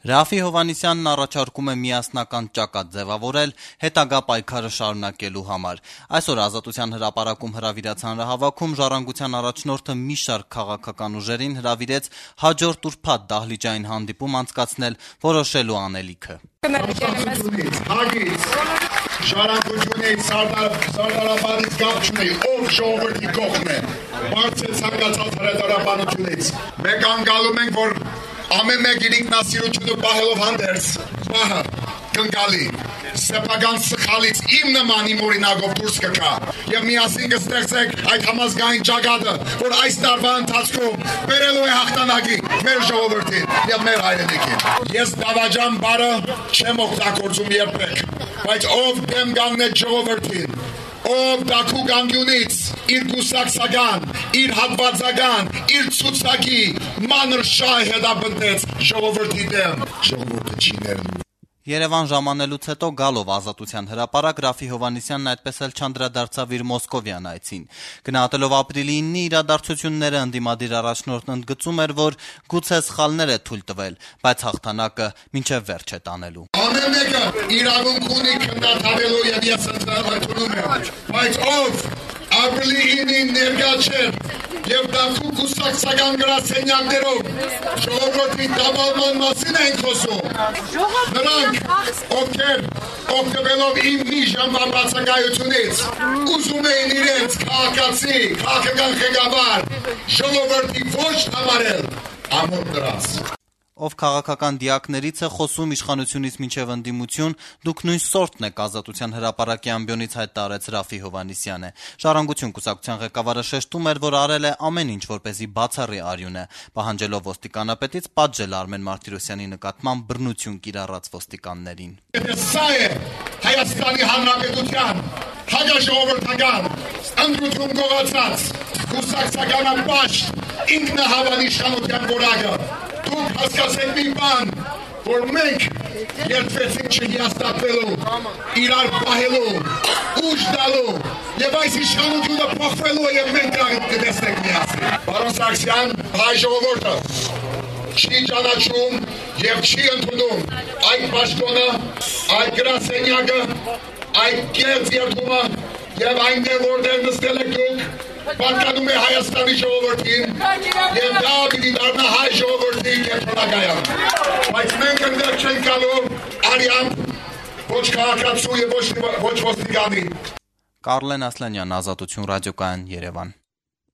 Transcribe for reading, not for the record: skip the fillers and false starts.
Ռաֆի Հովհաննիսյանն առաջարկում է միասնական ճակատ ձևավորել հետագա պայքարը շարունակելու համար։ Այսօր Ազատության հրապարակում հրավիրած հանրահավաքում Ժառանգության առաջնորդը մի շարք քաղաքական ուժերին հրավիրեց հաջորդ ուրբաթ դահլիճային հանդիպում անցկացնել որոշելու անելիքը։ Ժառանգությունից սարդարապանից կապ չունի, ով ժողովրդի կողմն է, բարձր ցանկացած հրետորաբանությունից։ Մենք անկալում ենք, որ ամեն մեկ իր ինքնասիրությունը պահելով հանդերձ, պահը կնկալի, սեփական սխալից իմ նման իմ օրինակով դուրս կգա եւ միասին կստեղծենք այդ համազգային ճակատը, որ այս տարվա ընթացքում բերելու է հաղթանակի մեր ժողովրդին եւ մեր հայրենիքին։ Ես դավաճան բառը չեմ օգտագործում երբեք, բայց ով դեմ կանգնեց ժողովրդին, ով դակու գանգյունից իր գուսակցական, իր հատվածական, իր ցուցակի մանր շահ հետապնդեց ժողովրդի դեմ, ժողովուրդը չի ներնում։ Երևան ժամանելուց հետո գալով Ազատության հրապարակ Ռաֆի Հովհաննիսյանն այդպես էլ չանդրադարձավ իր Մոսկովյան այցին։ Գնահատելով ապրիլի 9-ի իրադարձությունները ընդդիմադիր առաջնորդն ընդգծում էր, որ գուցե սխալներ է թույլ տվել, բայց հաղթանակը մինչև վերջ է տանելու։ Ամեն մեկը իրավունք ունի քննադատելու եւ ես ընդունում եմ, բայց ով ապրիլի 9-ին ներկա չէր եւ դակու կուսակցական գրասենյակներով ժողովրդի տապալման մասին են խոսում։ Նրանք, ովքեր օգտվելով իմ մի ժամվա բացակայությունից ուզում էին իրենց քաղաքացի, քաղաքական ղեկավար ժողովրդի ոչ համարել, ամոթ նրանց։ Ով քաղաքական դիակներից է խոսում իշխանությունից մինչև ընդդիմություն, դուք նույն սորտն եք Ազատության հրապարակի ամբիոնից հայտարարեց Ռաֆի Հովհաննիսյանը։ Ժառանգություն կուսակցության ղեկավարը շեշտում էր, որ արել է ամեն ինչ, որպեսզի բացառի արյունը, պահանջելով ոստիկանապետից պատժել Արմեն Մարտիրոսյանի նկատմամբ բռնություն կիրառած ոստիկաններին։ Սա է Հայաստանի Հանրապետության հաջաժողովրդական ընդրություն գողացած կուսակցականապաշտ ինքնահավանիշխանության որակը։ Դուք հասկացեք մի բան, որ մենք երդվեցինք չհիասթափվելու, իրար պահելու, ուժ տալու եւ այս իշխանությունը փոխվելու է եւ մենք դրանք կտեսնենք միասին։ Պարոն Սարգսյան, հայ ժողովուրդը չի ճանաչում եւ չի ընդունում այդ պաշտոնը, այդ գրասենյակը, այդ կեղծ երդումը եւ այնտեղ որտեղ նստել եք դուք պատկանում է Հայաստանի ժողովրդին եւ դա պիտի դառնա հայ ժողովրդի կենտրոնակայան։ Բայց մենք ընդդեմ չենք գալու արյան ոչ քաղաքացու եւ ոչ ոստիկանի։ Կարլեն Ասլանյան, Ազատություն ռադիոկայան, Երևան։